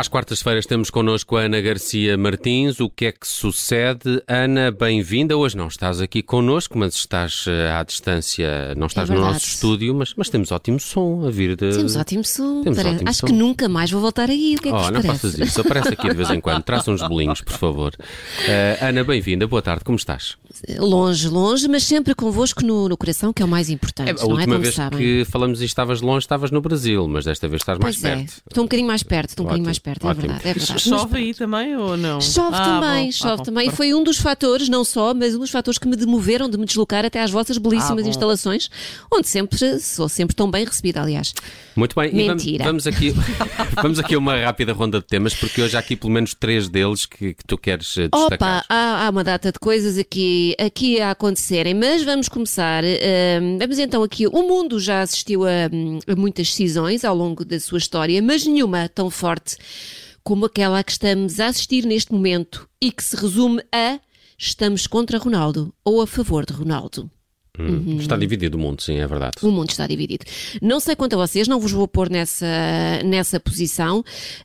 Às quartas-feiras temos connosco a Ana Garcia Martins. O que é que sucede? Ana, bem-vinda. Hoje não estás aqui connosco, mas estás à distância, não estás no nosso estúdio, mas temos ótimo som a vir de... Temos ótimo som. Acho que nunca mais vou voltar aí. O que é que vos não parece? faças isso, aparece aqui de vez em quando. Traz uns bolinhos, por favor. Ana, bem-vinda. Boa tarde, como estás? Longe, mas sempre convosco no coração, que é o mais importante. A última como vez sabem. que falamos e estavas longe, estavas no Brasil, mas desta vez estás mais perto. Estou um bocadinho mais perto, Ótimo. é verdade. Chove aí também ou não? Chove também. E foi um dos fatores, não só, mas um dos fatores que me demoveram de me deslocar até às vossas belíssimas instalações, onde sou sempre tão bem recebida, aliás. Muito bem, Mentira. E vamos aqui a uma rápida ronda de temas, porque hoje há aqui pelo menos 3 deles que tu queres destacar. Há uma data de coisas aqui a acontecerem, mas vamos começar. Vamos então aqui. O mundo já assistiu a muitas cisões ao longo da sua história, mas nenhuma tão forte como aquela a que estamos a assistir neste momento e que se resume a estamos contra Ronaldo ou a favor de Ronaldo. Está dividido o mundo, sim, é verdade. O mundo está dividido. Não sei quanto a vocês, não vos vou pôr nessa posição,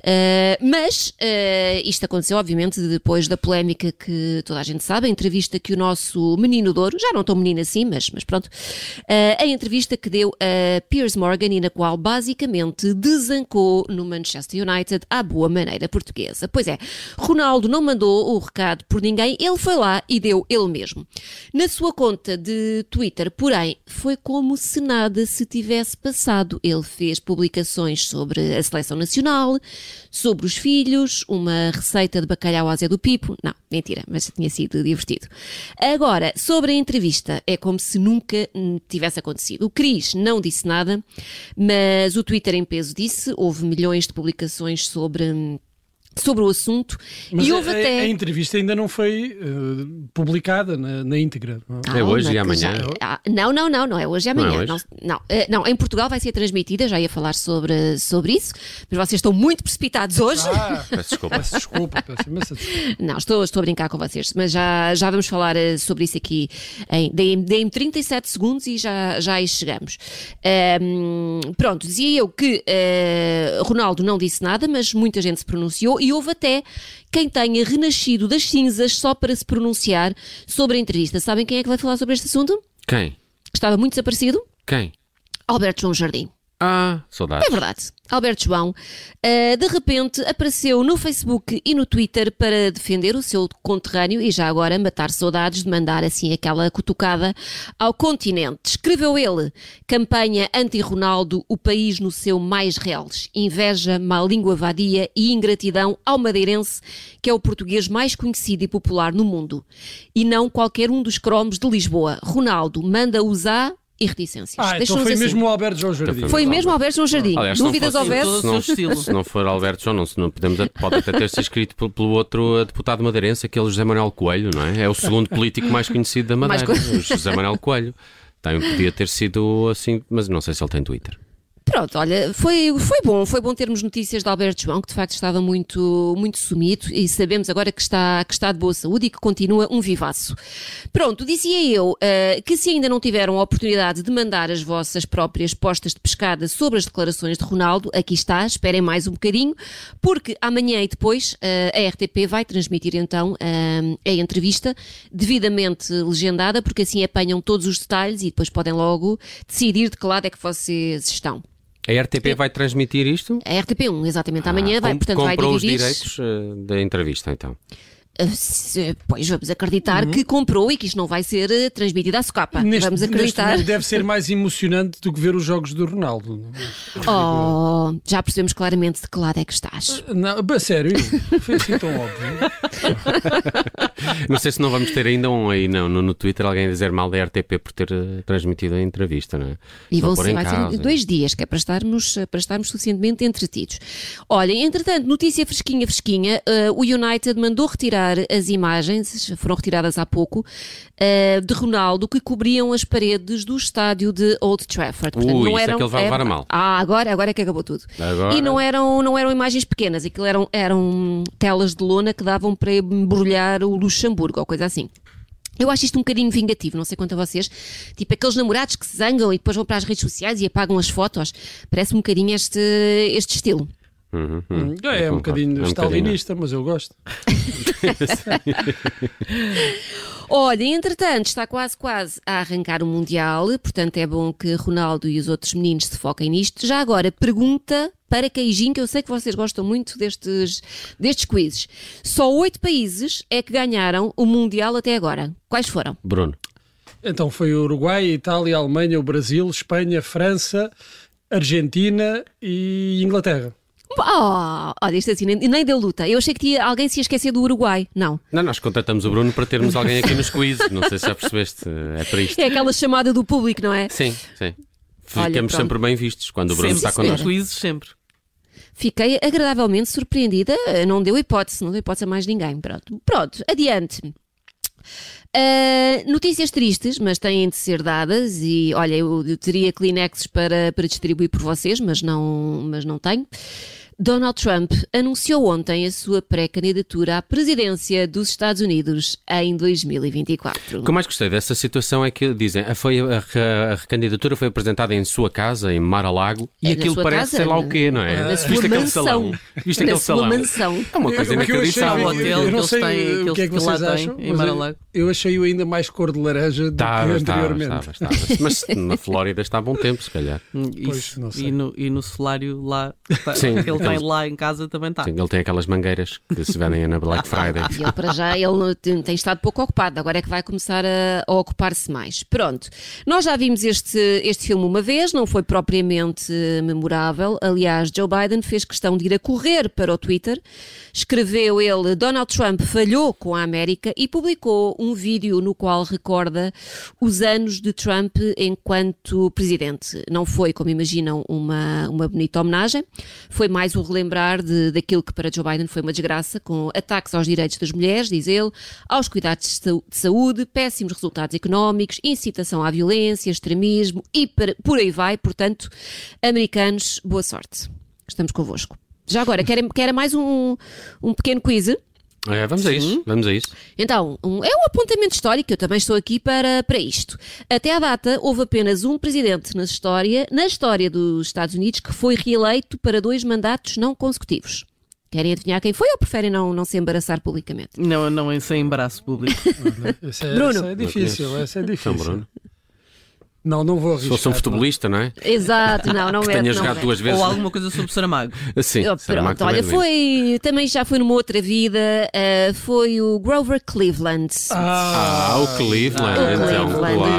mas isto aconteceu, obviamente, depois da polémica que toda a gente sabe, a entrevista que o nosso menino Douro, já não tão menino assim, mas pronto, a entrevista que deu a Piers Morgan e na qual basicamente desancou no Manchester United à boa maneira portuguesa. Pois é, Ronaldo não mandou o recado por ninguém, ele foi lá e deu ele mesmo. Na sua conta de Twitter, porém, foi como se nada se tivesse passado. Ele fez publicações sobre a seleção nacional, sobre os filhos, uma receita de bacalhau à Zé do Pipo. Não, mentira, mas tinha sido divertido. Agora, sobre a entrevista, é como se nunca tivesse acontecido. O Cris não disse nada, mas o Twitter em peso disse. Houve milhões de publicações sobre o assunto. Mas e houve até... a entrevista ainda não foi publicada na íntegra. É hoje e amanhã? Não é hoje e amanhã. Não é Não, em Portugal vai ser transmitida, já ia falar sobre isso, mas vocês estão muito precipitados hoje. Peço desculpa. Peço imensa desculpa. Não, estou a brincar com vocês, mas já vamos falar sobre isso aqui. Deem-me 37 segundos e já aí chegamos. Pronto, dizia eu que Ronaldo não disse nada, mas muita gente se pronunciou e houve até quem tenha renascido das cinzas só para se pronunciar sobre a entrevista. Sabem quem é que vai falar sobre este assunto? Quem? Estava muito desaparecido? Quem? Alberto João Jardim. Saudades. É verdade. Alberto João, de repente, apareceu no Facebook e no Twitter para defender o seu conterrâneo e já agora matar saudades de mandar assim aquela cutucada ao continente. Escreveu ele, campanha anti-Ronaldo, o país no seu mais reles. Inveja, má língua vadia e ingratidão ao madeirense, que é o português mais conhecido e popular no mundo. E não qualquer um dos cromos de Lisboa. Ronaldo manda usar... e reticências. Então foi mesmo o Alberto João Jardim. Foi mesmo o Alberto João Jardim. Aliás, Dúvidas houvesse? Se não for Alberto João, pode até ter sido escrito pelo outro deputado madeirense, aquele José Manuel Coelho, não é? É o segundo político mais conhecido da Madeira, o José Manuel Coelho. Podia ter sido assim, mas não sei se ele tem Twitter. Pronto, olha, foi bom termos notícias de Alberto João, que de facto estava muito sumido e sabemos agora que está de boa saúde e que continua um vivaço. Pronto, dizia eu que se ainda não tiveram a oportunidade de mandar as vossas próprias postas de pescada sobre as declarações de Ronaldo, aqui está, esperem mais um bocadinho, porque amanhã e depois a RTP vai transmitir então a entrevista devidamente legendada, porque assim apanham todos os detalhes e depois podem logo decidir de que lado é que vocês estão. A RTP vai transmitir isto? A RTP1, exatamente, amanhã vai dividir... Comprou os direitos da entrevista, então? Pois vamos acreditar que comprou e que isto não vai ser transmitido à socapa. Vamos acreditar. Neste deve ser mais emocionante do que ver os jogos do Ronaldo. Já percebemos claramente de que lado é que estás. Não, sério, foi assim tão óbvio. Não sei se não vamos ter ainda aí no Twitter alguém a dizer mal da RTP por ter transmitido a entrevista, não é? E vai ser 2 dias, que é para estarmos suficientemente entretidos. Olhem, entretanto, notícia fresquinha, o United mandou retirar as imagens, foram retiradas há pouco, de Ronaldo, que cobriam as paredes do estádio de Old Trafford. Portanto, não isso eram, é que ele vai levar a mal. Agora é que acabou tudo. E não eram imagens pequenas, aquilo eram telas de lona que davam para embrulhar o Luxemburgo, ou coisa assim. Eu acho isto um bocadinho vingativo, não sei quanto a vocês. Tipo aqueles namorados que se zangam e depois vão para as redes sociais e apagam as fotos. Parece um bocadinho este estilo. É um bocadinho stalinista, mas eu gosto. Olha, entretanto, está quase a arrancar o Mundial, portanto é bom que Ronaldo e os outros meninos se foquem nisto. Já agora, pergunta para Queijinho, que eu sei que vocês gostam muito destes quizzes. Só 8 países é que ganharam o Mundial até agora. Quais foram? Bruno. Então foi o Uruguai, Itália, Alemanha, o Brasil, Espanha, França, Argentina e Inglaterra. Olha, isto assim, nem deu luta. Eu achei que alguém se ia esquecer do Uruguai. Não. Não, nós contratamos o Bruno para termos alguém aqui nos quizzes. Não sei se já percebeste. É para isto. É aquela chamada do público, não é? Sim. Olha, Ficamos sempre bem vistos quando o Bruno está connosco. Quizzes sempre. Fiquei agradavelmente surpreendida. Não deu hipótese a mais ninguém. Pronto, adiante. Notícias tristes, mas têm de ser dadas. E olha, eu teria Kleenexes para distribuir por vocês, mas não tenho. Donald Trump anunciou ontem a sua pré-candidatura à presidência dos Estados Unidos em 2024. O que eu mais gostei dessa situação é que dizem a recandidatura foi apresentada em sua casa, em Mar-a-Lago, e aquilo parece casa, sei lá o quê, não é? Na sua mansão. Viste aquele salão? Mansão. É uma coisa inacreditável. Eu não sei o que é que vocês acham, em Mar-a-Lago. Eu achei-o ainda mais cor de laranja do que anteriormente. Estava. Mas na Flórida está há bom tempo, se calhar. Pois, não sei. E no solário lá, Sim, ele tem lá em casa também está. Sim, ele tem aquelas mangueiras que se vendem na Black Friday. E ele, para já, ele tem estado pouco ocupado, agora é que vai começar a ocupar-se mais. Pronto, nós já vimos este filme uma vez, não foi propriamente memorável. Aliás, Joe Biden fez questão de ir a correr para o Twitter, escreveu ele: Donald Trump falhou com a América, e publicou um vídeo no qual recorda os anos de Trump enquanto presidente. Não foi, como imaginam, uma bonita homenagem, foi mais um relembrar daquilo que para Joe Biden foi uma desgraça, com ataques aos direitos das mulheres, diz ele, aos cuidados de saúde, péssimos resultados económicos, incitação à violência, extremismo e por aí vai. Portanto, americanos, boa sorte. Estamos convosco. Já agora, querem mais um pequeno quiz? Vamos a isso. Então, é um apontamento histórico, eu também estou aqui para isto. Até à data, houve apenas um presidente na história dos Estados Unidos, que foi reeleito para 2 mandatos não consecutivos. Querem adivinhar quem foi ou preferem não se embaraçar publicamente? Não sem embaraço público. Bruno. Essa é difícil, essa é difícil. Bruno. Não vou arriscar. Se fosse um futebolista, não é? Exato, não que é. tenha jogado 2 vezes. Ou alguma coisa sobre Saramago. Sim, pronto, olha, também já foi numa outra vida, foi o Grover Cleveland. O Cleveland, então,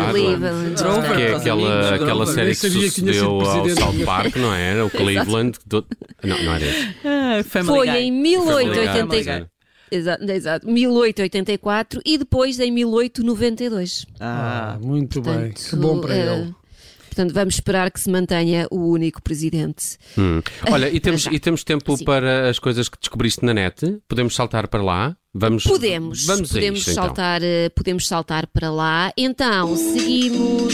claro. Que é aquela série que sucedeu ao South Park, não era? O Cleveland. Não era esse. Foi em 1884. Exato, 1884 e depois em 1892. Muito bem, que bom para ele. Portanto, vamos esperar que se mantenha o único presidente. Olha, e temos tempo Sim. para as coisas que descobriste na net? Podemos saltar para lá? Podemos saltar para lá. Então, seguimos.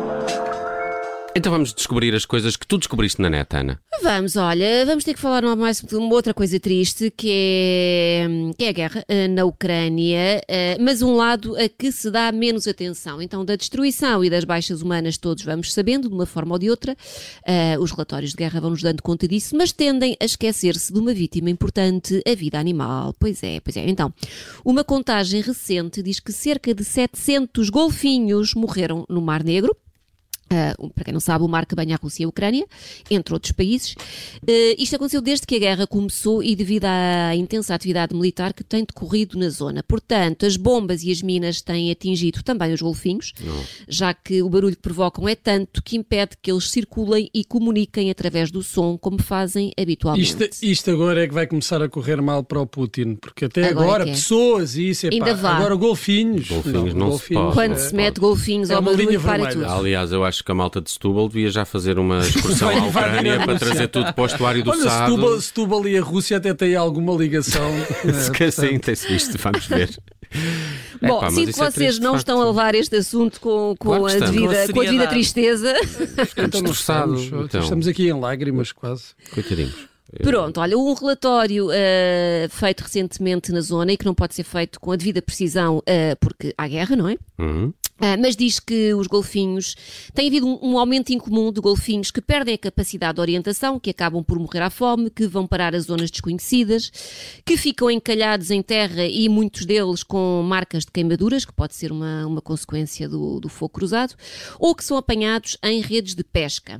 Então vamos descobrir as coisas que tu descobriste na net, Ana. Vamos ter que falar mais de uma outra coisa triste, que é a guerra na Ucrânia, mas um lado a que se dá menos atenção. Então, da destruição e das baixas humanas todos vamos sabendo, de uma forma ou de outra. Os relatórios de guerra vão-nos dando conta disso, mas tendem a esquecer-se de uma vítima importante, a vida animal. Pois é. Então, uma contagem recente diz que cerca de 700 golfinhos morreram no Mar Negro. Para quem não sabe, o mar que banha a Rússia e a Ucrânia, entre outros países. Isto aconteceu desde que a guerra começou e devido à intensa atividade militar que tem decorrido na zona. Portanto, as bombas e as minas têm atingido também os golfinhos, já que o barulho que provocam é tanto que impede que eles circulem e comuniquem através do som, como fazem habitualmente. Isto agora é que vai começar a correr mal para o Putin, porque até agora pessoas e isso, agora golfinhos não se pode. Quando se mete golfinhos ao barulho, para tudo. Aliás, eu acho que a malta de Setúbal devia já fazer uma excursão à Ucrânia para trazer tudo para o estuário do Sado. Setúbal e a Rússia até têm alguma ligação. Sim, tem-se visto, vamos ver. Bom, sinto que vocês não estão a levar este assunto com a devida tristeza. Ficamos esforçados. Estamos aqui em lágrimas quase. Coitadinhos. Pronto, olha, um relatório feito recentemente na zona e que não pode ser feito com a devida precisão porque há guerra, não é? Mas diz que os golfinhos, tem havido um aumento incomum de golfinhos que perdem a capacidade de orientação, que acabam por morrer à fome, que vão parar a zonas desconhecidas, que ficam encalhados em terra e muitos deles com marcas de queimaduras, que pode ser uma consequência do fogo cruzado, ou que são apanhados em redes de pesca.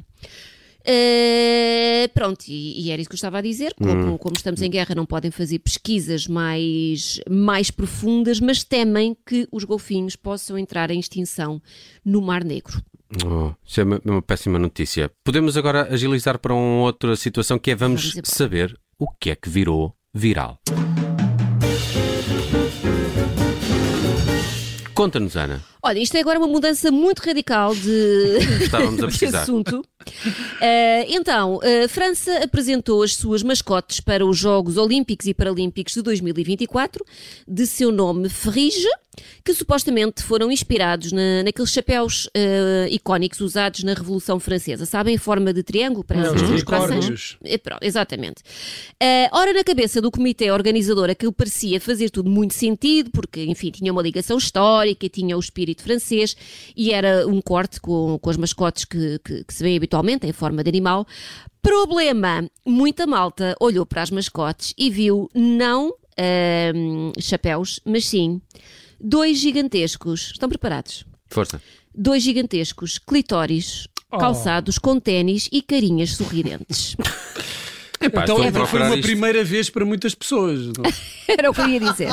Pronto, e era isso que eu estava a dizer. Como estamos em guerra, não podem fazer pesquisas mais profundas, mas temem que os golfinhos possam entrar em extinção no Mar Negro. Isso é uma péssima notícia. Podemos agora agilizar para uma outra situação que é vamos saber o que é que virou viral. Conta-nos, Ana. Olha, isto é agora uma mudança muito radical Estávamos a precisar. de assunto. Então, a França apresentou as suas mascotes para os Jogos Olímpicos e Paralímpicos de 2024, de seu nome Frige, que supostamente foram inspirados naqueles chapéus icónicos usados na Revolução Francesa. Sabem, em forma de triângulo? Para os unicórnios. Exatamente. Ora, na cabeça do comitê organizador, aquilo parecia fazer tudo muito sentido, porque, enfim, tinha uma ligação histórica, tinha o espírito francês e era um corte com as mascotes que se vê habitualmente, em forma de animal. Problema, muita malta olhou para as mascotes e viu não chapéus, mas sim 2 gigantescos, estão preparados? Força. 2 gigantescos clitóris calçados com ténis e carinhas sorridentes. Epá, Então estou a foi procurar uma isto. primeira vez para muitas pessoas. Não? Era o que eu ia dizer.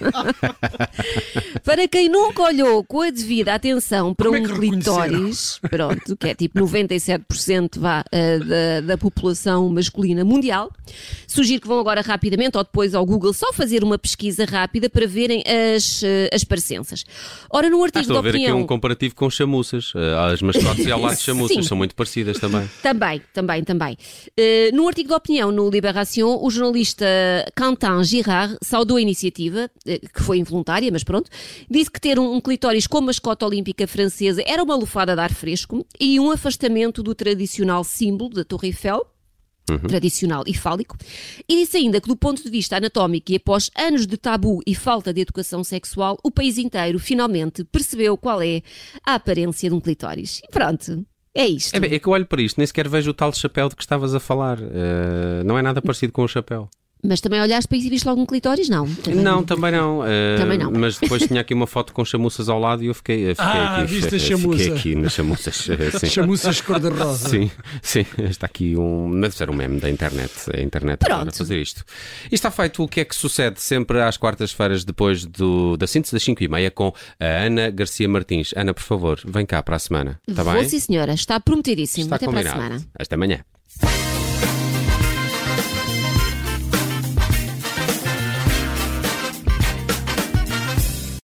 Para quem nunca olhou com a devida atenção para Como é um que reconheceram? clitóris, pronto, que é tipo 97% da população masculina mundial, sugiro que vão agora rapidamente ou depois ao Google só fazer uma pesquisa rápida para verem as parecenças. Ora, no artigo Estou de a ver aqui opinião... um comparativo com chamuças. As mascotes e ao lado de chamuças Sim. são muito parecidas também. Também. No artigo de opinião no Libération, o jornalista Quentin Girard saudou a iniciativa, que foi involuntária, mas pronto, disse que ter um clitóris com mascote olímpica francesa era uma lufada de ar fresco e um afastamento do tradicional símbolo da Torre Eiffel, tradicional e fálico, e disse ainda que do ponto de vista anatómico e após anos de tabu e falta de educação sexual, o país inteiro finalmente percebeu qual é a aparência de um clitóris. E pronto. É isto. É que eu olho para isto, nem sequer vejo o tal chapéu de que estavas a falar. Não é nada parecido com o chapéu. Mas também olhaste para isso e viste logo um clitóris? Não. Não, também não. Também não. Mas depois tinha aqui uma foto com chamuças ao lado e eu fiquei aqui. Viste a chamuça. Fiquei aqui nas chamuças. Sim. Chamuças cor-de-rosa. Sim. Está aqui deve ser um meme da internet. A internet para fazer isto. E está feito o que é que sucede sempre às quartas-feiras depois da síntese das 5h30 com a Ana Garcia Martins. Ana, por favor, vem cá para a semana. Está bem? Vou sim, senhora. Está prometidíssimo. Está Até combinado. para a semana. Esta manhã.